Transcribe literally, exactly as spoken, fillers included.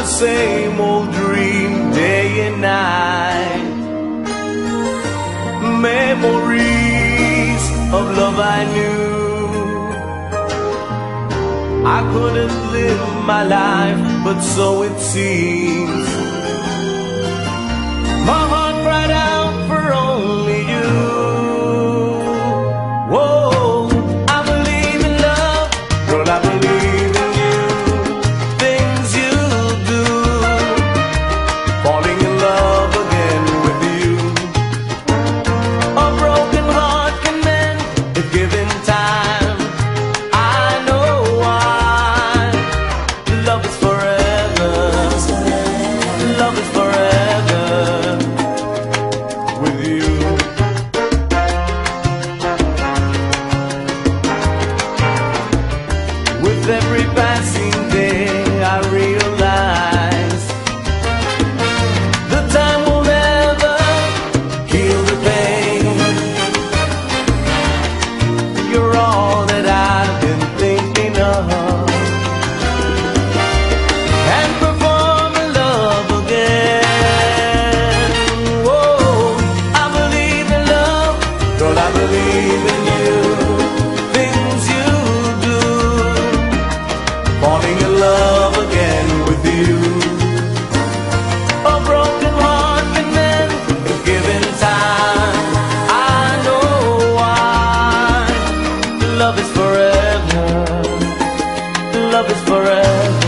the same old dream day and night. Memories of love I knew. I couldn't live my life, but so it seems. My heart cried out for only you. Whoa, I believe in love, girl, I believe in you. Things you do, falling in love again with you. A broken heart can mend if given time. I know why. Love is forever. Love is forever with you. With every passing day I realize the time will never heal the pain. You're all that I've been thinking of, and perform in love again. Whoa, I believe in love, girl, I believe in you. Things you do, falling in love again with you. A broken heart can mend if given time. I know why. Love is forever. Love is forever.